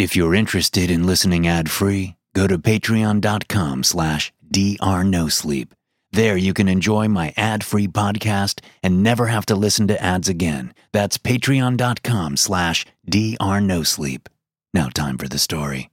If you're interested in listening ad-free, go to patreon.com/drnosleep. There you can enjoy my ad-free podcast and never have to listen to ads again. That's patreon.com/drnosleep. Now time for the story.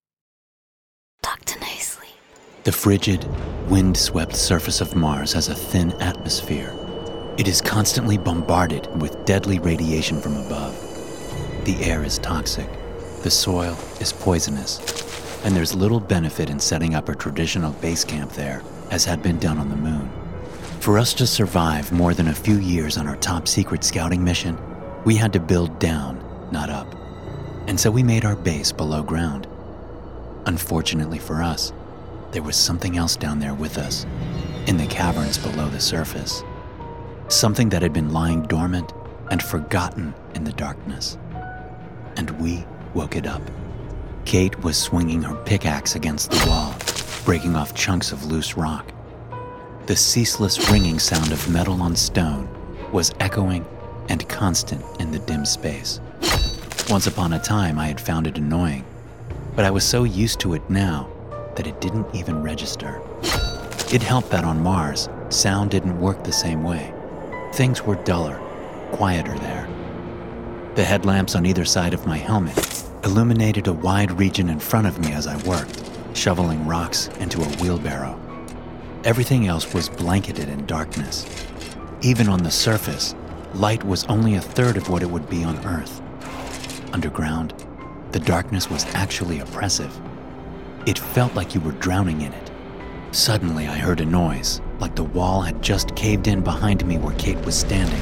Dr. No Sleep. The frigid, wind-swept surface of Mars has a thin atmosphere. It is constantly bombarded with deadly radiation from above. The air is toxic, the soil is poisonous, and there's little benefit in setting up a traditional base camp there, as had been done on the moon. For us to survive more than a few years on our top-secret scouting mission, we had to build down, not up. And so we made our base below ground. Unfortunately for us, there was something else down there with us, in the caverns below the surface. Something that had been lying dormant and forgotten in the darkness. And we woke it up. Kate was swinging her pickaxe against the wall, breaking off chunks of loose rock. The ceaseless ringing sound of metal on stone was echoing and constant in the dim space. Once upon a time, I had found it annoying, but I was so used to it now that it didn't even register. It helped that on Mars, sound didn't work the same way. Things were duller, quieter there. The headlamps on either side of my helmet illuminated a wide region in front of me as I worked, shoveling rocks into a wheelbarrow. Everything else was blanketed in darkness. Even on the surface, light was only a third of what it would be on Earth. Underground, the darkness was actually oppressive. It felt like you were drowning in it. Suddenly, I heard a noise, like the wall had just caved in behind me where Kate was standing.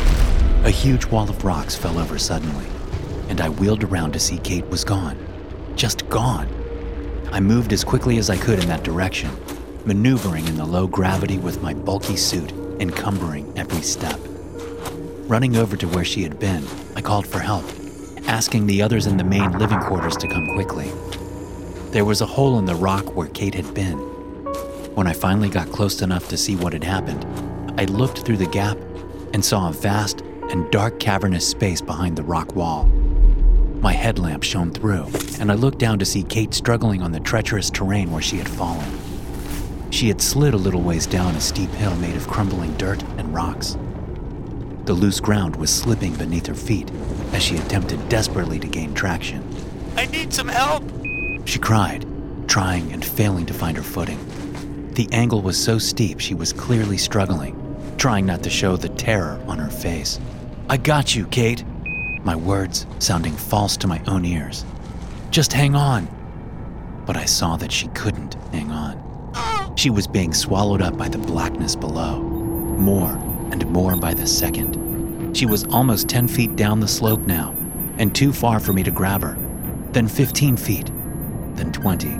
A huge wall of rocks fell over suddenly, and I wheeled around to see Kate was gone. Just gone. I moved as quickly as I could in that direction, maneuvering in the low gravity with my bulky suit encumbering every step. Running over to where she had been, I called for help, asking the others in the main living quarters to come quickly. There was a hole in the rock where Kate had been. When I finally got close enough to see what had happened, I looked through the gap and saw a vast and dark cavernous space behind the rock wall. My headlamp shone through, and I looked down to see Kate struggling on the treacherous terrain where she had fallen. She had slid a little ways down a steep hill made of crumbling dirt and rocks. The loose ground was slipping beneath her feet as she attempted desperately to gain traction. I need some help, she cried, trying and failing to find her footing. The angle was so steep she was clearly struggling, trying not to show the terror on her face. I got you, Kate. My words sounding false to my own ears. Just hang on. But I saw that she couldn't hang on. She was being swallowed up by the blackness below, more and more by the second. She was almost 10 feet down the slope now, and too far for me to grab her. Then 15 feet, then 20.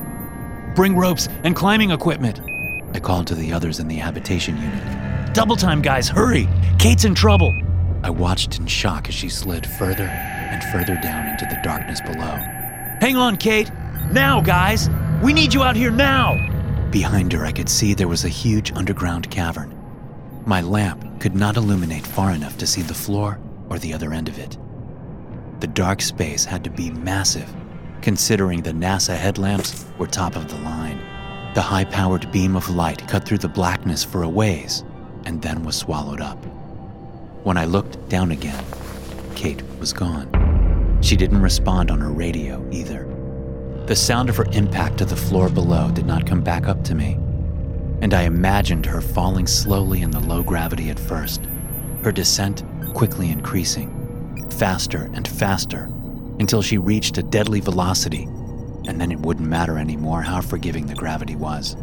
Bring ropes and climbing equipment, I called to the others in the habitation unit. Double time, guys, hurry! Kate's in trouble! I watched in shock as she slid further and further down into the darkness below. Hang on, Kate! Now, guys! We need you out here now! Behind her, I could see there was a huge underground cavern. My lamp could not illuminate far enough to see the floor or the other end of it. The dark space had to be massive, considering the NASA headlamps were top of the line. The high-powered beam of light cut through the blackness for a ways and then was swallowed up. When I looked down again, Kate was gone. She didn't respond on her radio either. The sound of her impact to the floor below did not come back up to me, and I imagined her falling slowly in the low gravity at first, her descent quickly increasing, faster and faster, until she reached a deadly velocity, and then it wouldn't matter anymore how forgiving the gravity was.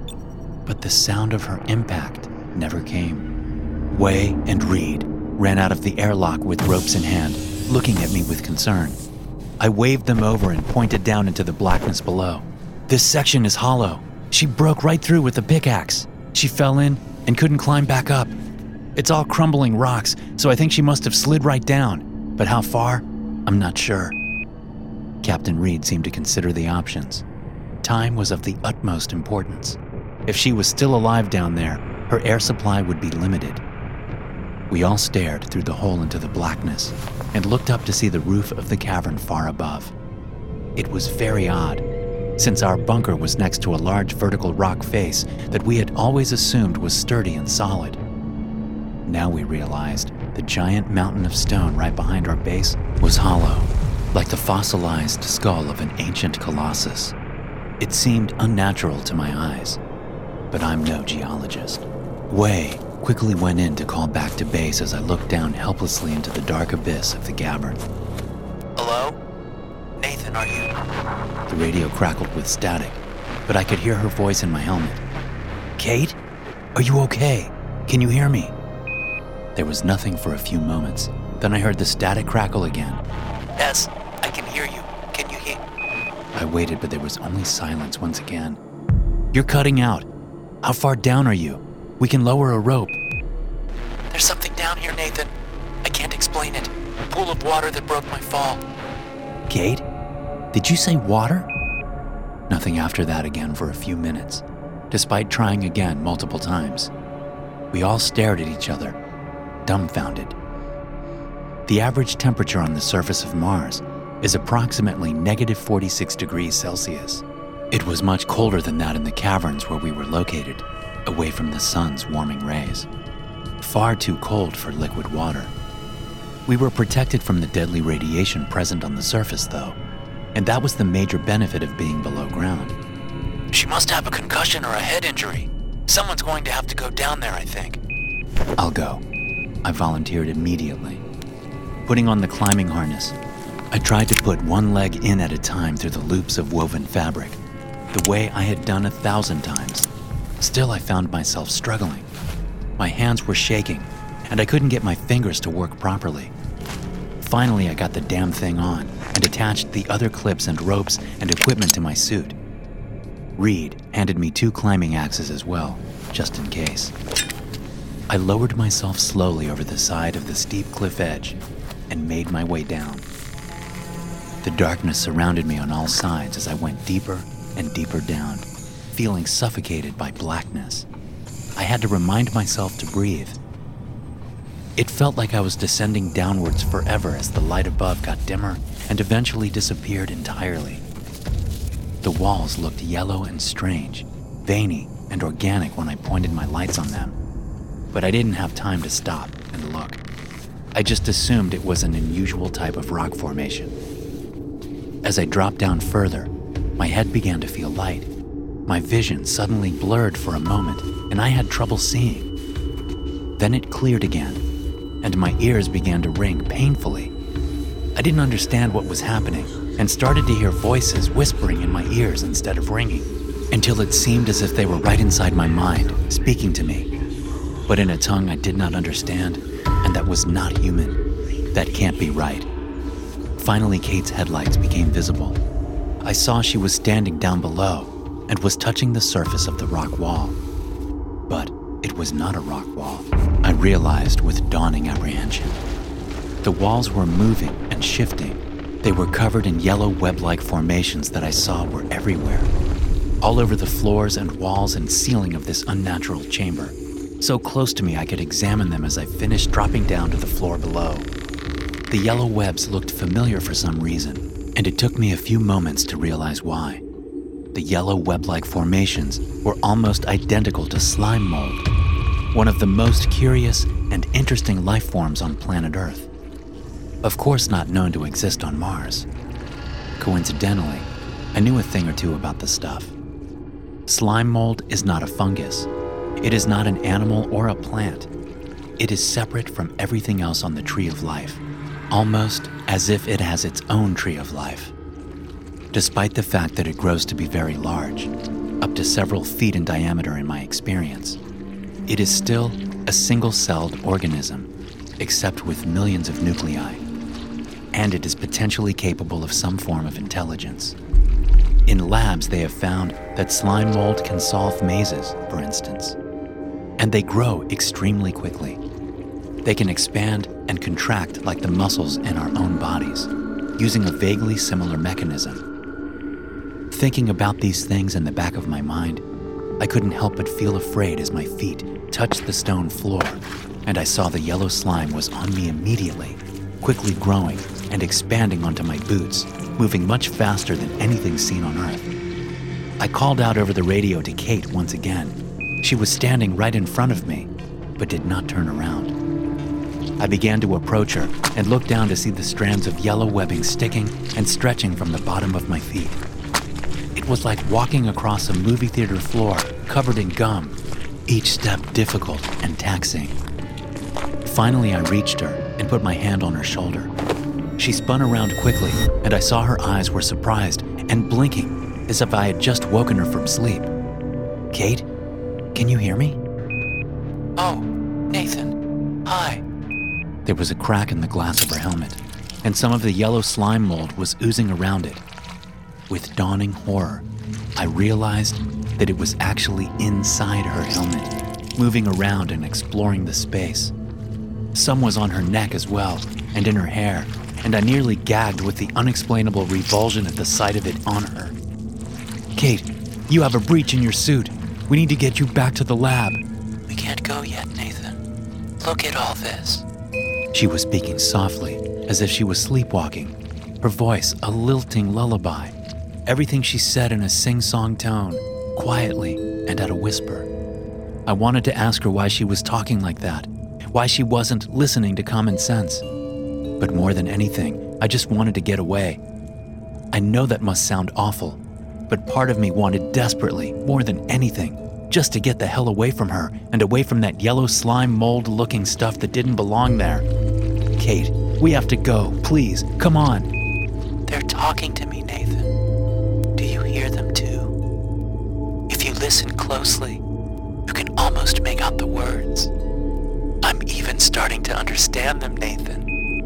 But the sound of her impact never came. Way and Reed ran out of the airlock with ropes in hand, looking at me with concern. I waved them over and pointed down into the blackness below. This section is hollow. She broke right through with the pickaxe. She fell in and couldn't climb back up. It's all crumbling rocks, so I think she must have slid right down. But how far? I'm not sure. Captain Reed seemed to consider the options. Time was of the utmost importance. If she was still alive down there, her air supply would be limited. We all stared through the hole into the blackness and looked up to see the roof of the cavern far above. It was very odd, since our bunker was next to a large vertical rock face that we had always assumed was sturdy and solid. Now we realized the giant mountain of stone right behind our base was hollow, like the fossilized skull of an ancient colossus. It seemed unnatural to my eyes, but I'm no geologist. Wei quickly went in to call back to base as I looked down helplessly into the dark abyss of the cavern. Hello? Nathan, are you? The radio crackled with static, but I could hear her voice in my helmet. Kate? Are you okay? Can you hear me? There was nothing for a few moments. Then I heard the static crackle again. Yes, I can hear you. Can you hear? I waited, but there was only silence once again. You're cutting out. How far down are you? We can lower a rope. There's something down here, Nathan. I can't explain it. A pool of water that broke my fall. Kate? Did you say water? Nothing after that again for a few minutes, despite trying again multiple times. We all stared at each other, dumbfounded. The average temperature on the surface of Mars is approximately -46 degrees Celsius. It was much colder than that in the caverns where we were located, away from the sun's warming rays. Far too cold for liquid water. We were protected from the deadly radiation present on the surface, though, and that was the major benefit of being below ground. She must have a concussion or a head injury. Someone's going to have to go down there, I think. I'll go. I volunteered immediately. Putting on the climbing harness, I tried to put one leg in at a time through the loops of woven fabric, the way I had done 1,000 times. Still, I found myself struggling. My hands were shaking, and I couldn't get my fingers to work properly. Finally, I got the damn thing on and attached the other clips and ropes and equipment to my suit. Reed handed me 2 climbing axes as well, just in case. I lowered myself slowly over the side of the steep cliff edge and made my way down. The darkness surrounded me on all sides as I went deeper and deeper down, feeling suffocated by blackness. I had to remind myself to breathe. It felt like I was descending downwards forever as the light above got dimmer and eventually disappeared entirely. The walls looked yellow and strange, veiny and organic when I pointed my lights on them. But I didn't have time to stop and look. I just assumed it was an unusual type of rock formation. As I dropped down further, my head began to feel light. My vision suddenly blurred for a moment, and I had trouble seeing. Then it cleared again, and my ears began to ring painfully. I didn't understand what was happening, and started to hear voices whispering in my ears instead of ringing, until it seemed as if they were right inside my mind, speaking to me, but in a tongue I did not understand, and that was not human. That can't be right. Finally, Kate's headlights became visible. I saw she was standing down below and was touching the surface of the rock wall. But it was not a rock wall, I realized with dawning apprehension. The walls were moving and shifting. They were covered in yellow web-like formations that I saw were everywhere, all over the floors and walls and ceiling of this unnatural chamber, so close to me I could examine them as I finished dropping down to the floor below. The yellow webs looked familiar for some reason, and it took me a few moments to realize why. The yellow web-like formations were almost identical to slime mold, one of the most curious and interesting life forms on planet Earth. Of course not known to exist on Mars. Coincidentally, I knew a thing or two about the stuff. Slime mold is not a fungus. It is not an animal or a plant. It is separate from everything else on the tree of life, almost as if it has its own tree of life. Despite the fact that it grows to be very large, up to several feet in diameter in my experience, it is still a single-celled organism, except with millions of nuclei, and it is potentially capable of some form of intelligence. In labs, they have found that slime mold can solve mazes, for instance, and they grow extremely quickly. They can expand and contract like the muscles in our own bodies, using a vaguely similar mechanism. Thinking about these things in the back of my mind, I couldn't help but feel afraid as my feet touched the stone floor, and I saw the yellow slime was on me immediately, quickly growing and expanding onto my boots, moving much faster than anything seen on Earth. I called out over the radio to Kate once again. She was standing right in front of me, but did not turn around. I began to approach her and look down to see the strands of yellow webbing sticking and stretching from the bottom of my feet. It was like walking across a movie theater floor covered in gum, each step difficult and taxing. Finally, I reached her and put my hand on her shoulder. She spun around quickly, and I saw her eyes were surprised and blinking as if I had just woken her from sleep. "Kate, can you hear me?" Oh, Nathan. Hi. There was a crack in the glass of her helmet, and some of the yellow slime mold was oozing around it. With dawning horror, I realized that it was actually inside her helmet, moving around and exploring the space. Some was on her neck as well, and in her hair, and I nearly gagged with the unexplainable revulsion at the sight of it on her. "Kate, you have a breach in your suit. We need to get you back to the lab." We can't go yet, Nathan. Look at all this. She was speaking softly, as if she was sleepwalking, her voice a lilting lullaby. Everything she said in a sing-song tone, quietly and at a whisper. I wanted to ask her why she was talking like that, why she wasn't listening to common sense. But more than anything, I just wanted to get away. I know that must sound awful, but part of me wanted desperately, more than anything, just to get the hell away from her and away from that yellow slime mold-looking stuff that didn't belong there. "Kate, we have to go. Please, come on." They're talking to me, Nathan. Do you hear them too? If you listen closely, you can almost make out the words. I'm even starting to understand them, Nathan.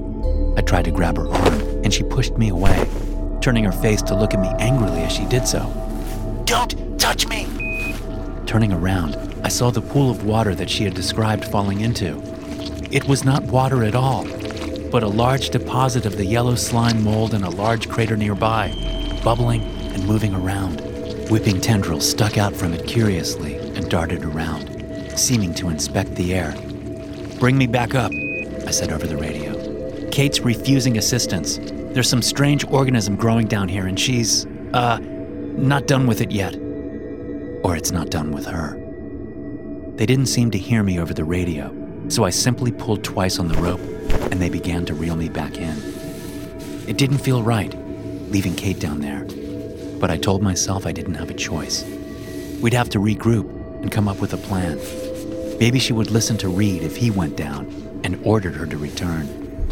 I tried to grab her arm, and she pushed me away, turning her face to look at me angrily as she did so. Don't touch me! Turning around, I saw the pool of water that she had described falling into. It was not water at all, but a large deposit of the yellow slime mold in a large crater nearby, bubbling and moving around. Whipping tendrils stuck out from it curiously and darted around, seeming to inspect the air. "Bring me back up," I said over the radio. "Kate's refusing assistance. There's some strange organism growing down here and she's, not done with it yet. Or it's not done with her." They didn't seem to hear me over the radio, so I simply pulled twice on the rope and they began to reel me back in. It didn't feel right, leaving Kate down there, but I told myself I didn't have a choice. We'd have to regroup and come up with a plan. Maybe she would listen to Reed if he went down and ordered her to return.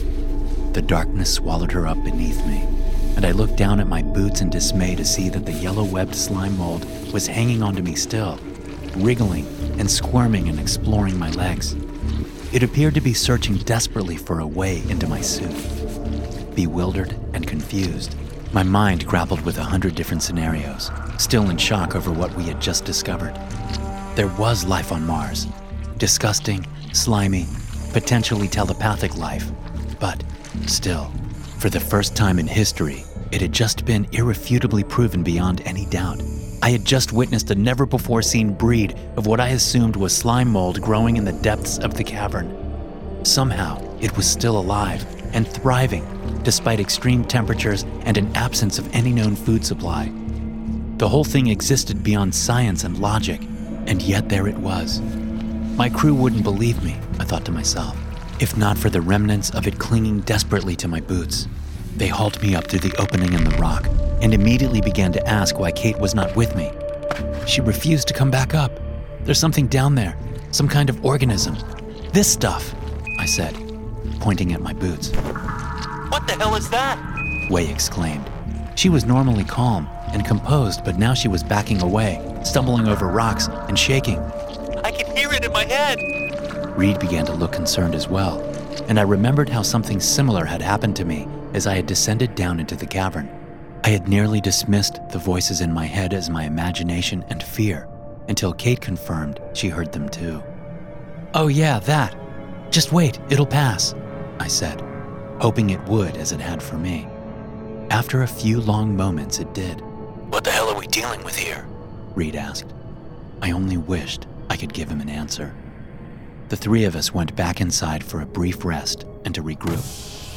The darkness swallowed her up beneath me, and I looked down at my boots in dismay to see that the yellow-webbed slime mold was hanging onto me still, wriggling and squirming and exploring my legs. It appeared to be searching desperately for a way into my suit. Bewildered and confused, my mind grappled with 100 different scenarios, still in shock over what we had just discovered. There was life on Mars. Disgusting, slimy, potentially telepathic life. But still, for the first time in history, it had just been irrefutably proven beyond any doubt. I had just witnessed a never-before-seen breed of what I assumed was slime mold growing in the depths of the cavern. Somehow, it was still alive and thriving, despite extreme temperatures and an absence of any known food supply. The whole thing existed beyond science and logic, and yet there it was. My crew wouldn't believe me, I thought to myself, if not for the remnants of it clinging desperately to my boots. They hauled me up through the opening in the rock and immediately began to ask why Kate was not with me. She refused to come back up. "There's something down there, some kind of organism. This stuff," I said, pointing at my boots. What the hell is that? Wei exclaimed. She was normally calm and composed, but now she was backing away, stumbling over rocks and shaking. I can hear it in my head. Reed began to look concerned as well, and I remembered how something similar had happened to me as I had descended down into the cavern. I had nearly dismissed the voices in my head as my imagination and fear, until Kate confirmed she heard them too. "Oh yeah, that. Just wait, it'll pass," I said, hoping it would as it had for me. After a few long moments, it did. What the hell are we dealing with here? Reed asked. I only wished I could give him an answer. The three of us went back inside for a brief rest and to regroup.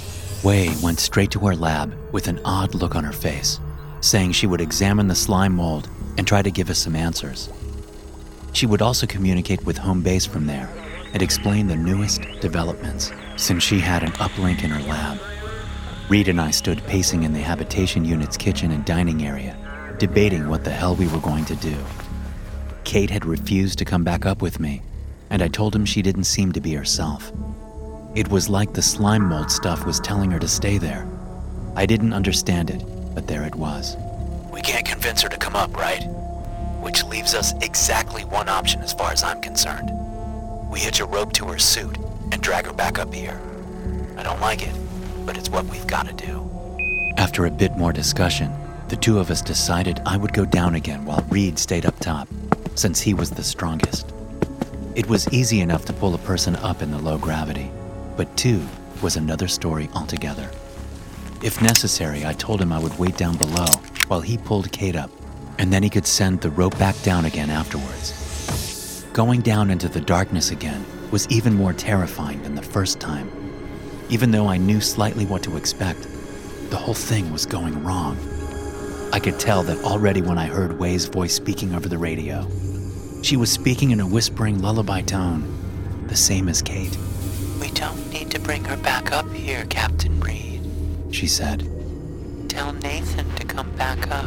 Wei went straight to her lab with an odd look on her face, saying she would examine the slime mold and try to give us some answers. She would also communicate with home base from there and explain the newest developments, since she had an uplink in her lab. Reed and I stood pacing in the habitation unit's kitchen and dining area, debating what the hell we were going to do. Kate had refused to come back up with me, and I told him she didn't seem to be herself. It was like the slime mold stuff was telling her to stay there. I didn't understand it, but there it was. We can't convince her to come up, right? Which leaves us exactly one option as far as I'm concerned. We hitch a rope to her suit and drag her back up here. I don't like it, but it's what we've got to do. After a bit more discussion, the two of us decided I would go down again while Reed stayed up top, since he was the strongest. It was easy enough to pull a person up in the low gravity, but two was another story altogether. If necessary, I told him I would wait down below while he pulled Kate up, and then he could send the rope back down again afterwards. Going down into the darkness again was even more terrifying than the first time. Even though I knew slightly what to expect, the whole thing was going wrong. I could tell that already when I heard Wei's voice speaking over the radio. She was speaking in a whispering lullaby tone, the same as Kate. We don't need to bring her back up here, Captain Reed, she said. Tell Nathan to come back up.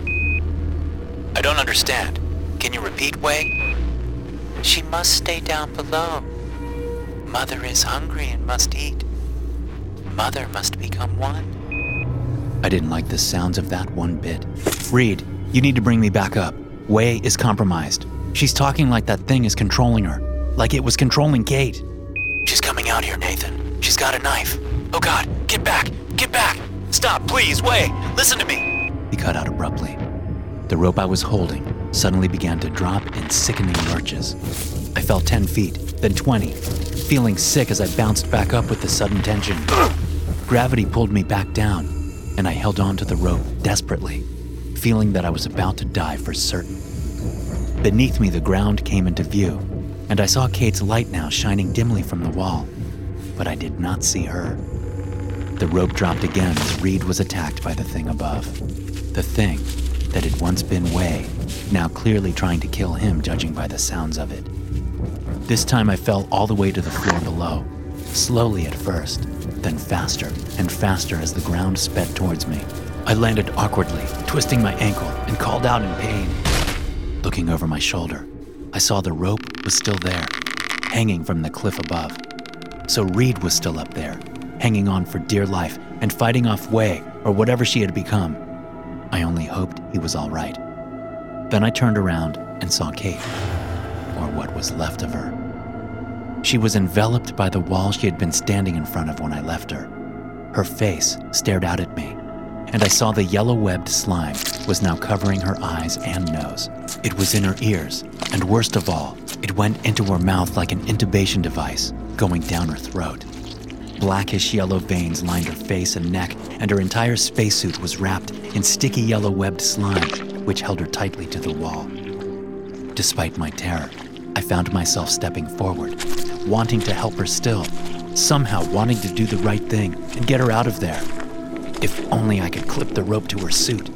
I don't understand. Can you repeat, Wei? She must stay down below. Mother is hungry and must eat. Mother must become one. I didn't like the sounds of that one bit. Reed, you need to bring me back up. Wei is compromised. She's talking like that thing is controlling her, like it was controlling Kate. She's coming out here, Nathan. She's got a knife. Oh God, get back! Get back! Stop, please, Wei! Listen to me! He cut out abruptly. The rope I was holding suddenly began to drop in sickening lurches. I fell 10 feet, then 20, feeling sick as I bounced back up with the sudden tension. Gravity pulled me back down, and I held on to the rope desperately, feeling that I was about to die for certain. Beneath me, the ground came into view, and I saw Kate's light now shining dimly from the wall, but I did not see her. The rope dropped again as Reed was attacked by the thing above. The thing that had once been Wei, now clearly trying to kill him, judging by the sounds of it. This time I fell all the way to the floor below, slowly at first, then faster and faster as the ground sped towards me. I landed awkwardly, twisting my ankle, and called out in pain. Looking over my shoulder, I saw the rope was still there, hanging from the cliff above. So Reed was still up there, hanging on for dear life and fighting off Wei, or whatever she had become. I only hoped he was all right. Then I turned around and saw Kate, or what was left of her. She was enveloped by the wall she had been standing in front of when I left her. Her face stared out at me, and I saw the yellow-webbed slime was now covering her eyes and nose. It was in her ears, and worst of all, it went into her mouth like an intubation device, going down her throat. Blackish yellow veins lined her face and neck, and her entire spacesuit was wrapped in sticky yellow-webbed slime, which held her tightly to the wall. Despite my terror, I found myself stepping forward, wanting to help her still, somehow wanting to do the right thing and get her out of there. If only I could clip the rope to her suit.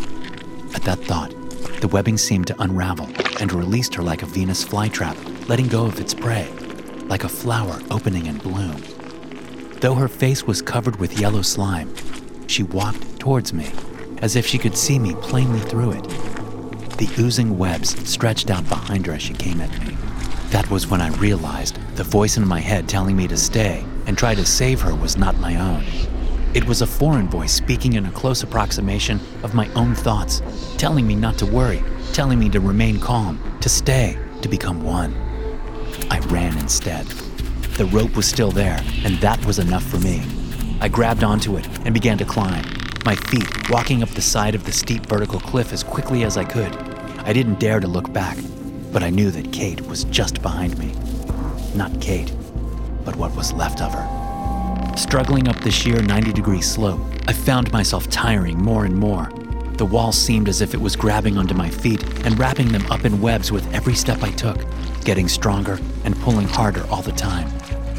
At that thought, the webbing seemed to unravel and released her like a Venus flytrap, letting go of its prey, like a flower opening in bloom. Though her face was covered with yellow slime, she walked towards me, as if she could see me plainly through it. The oozing webs stretched out behind her as she came at me. That was when I realized the voice in my head telling me to stay and try to save her was not my own. It was a foreign voice speaking in a close approximation of my own thoughts, telling me not to worry, telling me to remain calm, to stay, to become one. I ran instead. The rope was still there, and that was enough for me. I grabbed onto it and began to climb, my feet walking up the side of the steep vertical cliff as quickly as I could. I didn't dare to look back, but I knew that Kate was just behind me. Not Kate, but what was left of her. Struggling up the sheer 90-degree slope, I found myself tiring more and more. The wall seemed as if it was grabbing onto my feet and wrapping them up in webs with every step I took, getting stronger and pulling harder all the time.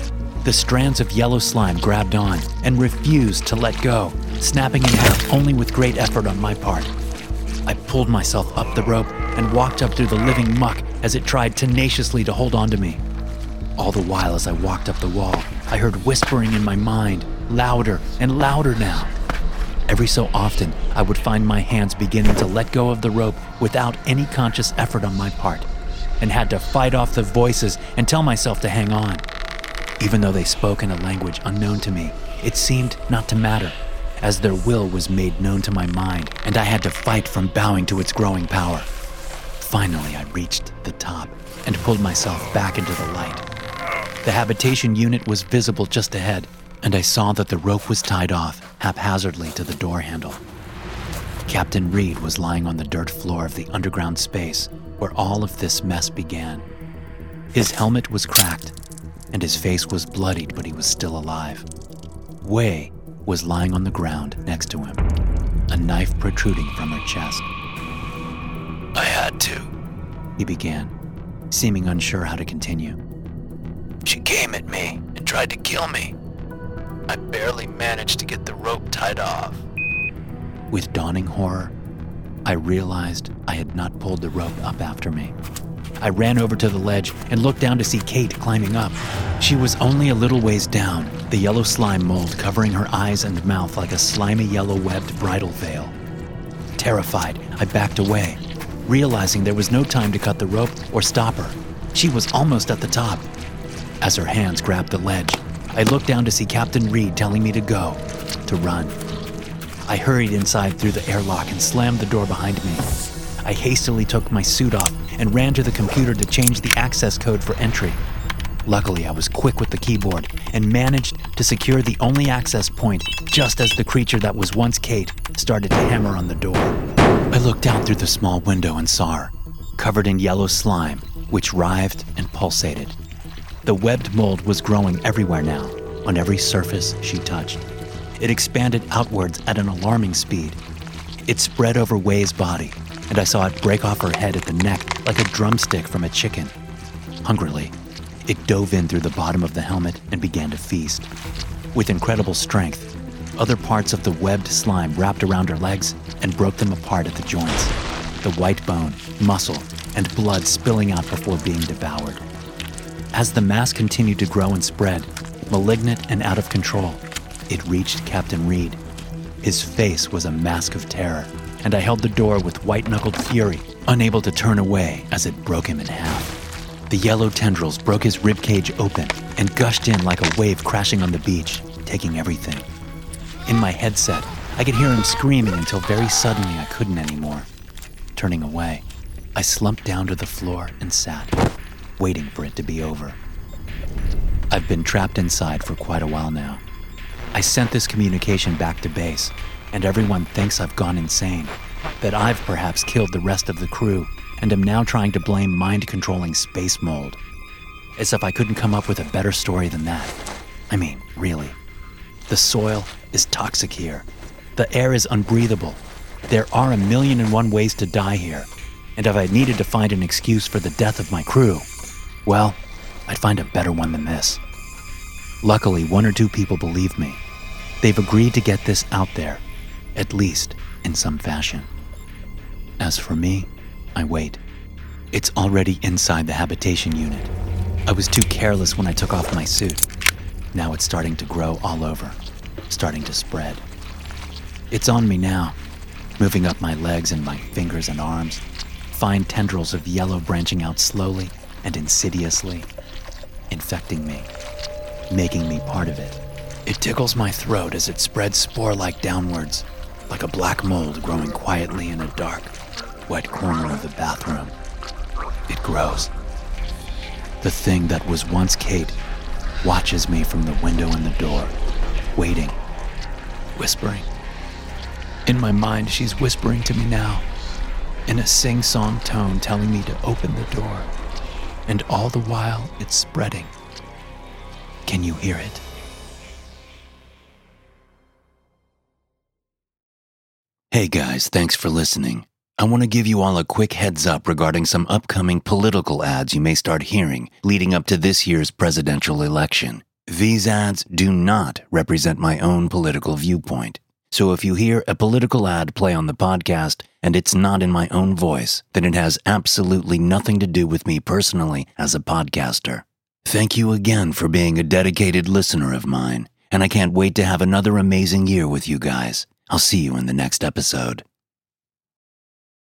The strands of yellow slime grabbed on and refused to let go, snapping in half only with great effort on my part. I pulled myself up the rope and walked up through the living muck as it tried tenaciously to hold on to me. All the while as I walked up the wall, I heard whispering in my mind, louder and louder now. Every so often, I would find my hands beginning to let go of the rope without any conscious effort on my part, and had to fight off the voices and tell myself to hang on. Even though they spoke in a language unknown to me, it seemed not to matter, as their will was made known to my mind, and I had to fight from bowing to its growing power. Finally, I reached the top and pulled myself back into the light. The habitation unit was visible just ahead, and I saw that the rope was tied off haphazardly to the door handle. Captain Reed was lying on the dirt floor of the underground space where all of this mess began. His helmet was cracked, and his face was bloodied, but he was still alive. Wei was lying on the ground next to him, a knife protruding from her chest. I had to, he began, seeming unsure how to continue. She came at me and tried to kill me. I barely managed to get the rope tied off. With dawning horror, I realized I had not pulled the rope up after me. I ran over to the ledge and looked down to see Kate climbing up. She was only a little ways down, the yellow slime mold covering her eyes and mouth like a slimy yellow webbed bridal veil. Terrified, I backed away, realizing there was no time to cut the rope or stop her. She was almost at the top. As her hands grabbed the ledge, I looked down to see Captain Reed telling me to go, to run. I hurried inside through the airlock and slammed the door behind me. I hastily took my suit off and ran to the computer to change the access code for entry. Luckily, I was quick with the keyboard and managed to secure the only access point just as the creature that was once Kate started to hammer on the door. I looked out through the small window and saw her, covered in yellow slime, which writhed and pulsated. The webbed mold was growing everywhere now, on every surface she touched. It expanded outwards at an alarming speed. It spread over Wei's body, and I saw it break off her head at the neck like a drumstick from a chicken. Hungrily, it dove in through the bottom of the helmet and began to feast. With incredible strength, other parts of the webbed slime wrapped around her legs and broke them apart at the joints, the white bone, muscle, and blood spilling out before being devoured. As the mass continued to grow and spread, malignant and out of control, it reached Captain Reed. His face was a mask of terror, and I held the door with white-knuckled fury, unable to turn away as it broke him in half. The yellow tendrils broke his ribcage open and gushed in like a wave crashing on the beach, taking everything. In my headset, I could hear him screaming until very suddenly I couldn't anymore. Turning away, I slumped down to the floor and sat, waiting for it to be over. I've been trapped inside for quite a while now. I sent this communication back to base, and everyone thinks I've gone insane, that I've perhaps killed the rest of the crew and am now trying to blame mind-controlling space mold. As if I couldn't come up with a better story than that. I mean, really. The soil is toxic here. The air is unbreathable. There are 1,000,001 ways to die here, and if I needed to find an excuse for the death of my crew, well, I'd find a better one than this. Luckily, 1 or 2 people believe me. They've agreed to get this out there, at least in some fashion. As for me, I wait. It's already inside the habitation unit. I was too careless when I took off my suit. Now it's starting to grow all over, starting to spread. It's on me now, moving up my legs and my fingers and arms, fine tendrils of yellow branching out slowly and insidiously, infecting me, making me part of it. It tickles my throat as it spreads spore-like downwards, like a black mold growing quietly in a dark, wet corner of the bathroom. It grows. The thing that was once Kate watches me from the window in the door, waiting, whispering. In my mind, she's whispering to me now, in a sing-song tone telling me to open the door. And all the while, it's spreading. Can you hear it? Hey guys, thanks for listening. I want to give you all a quick heads up regarding some upcoming political ads you may start hearing leading up to this year's presidential election. These ads do not represent my own political viewpoint. So if you hear a political ad play on the podcast and it's not in my own voice, then it has absolutely nothing to do with me personally as a podcaster. Thank you again for being a dedicated listener of mine, and I can't wait to have another amazing year with you guys. I'll see you in the next episode.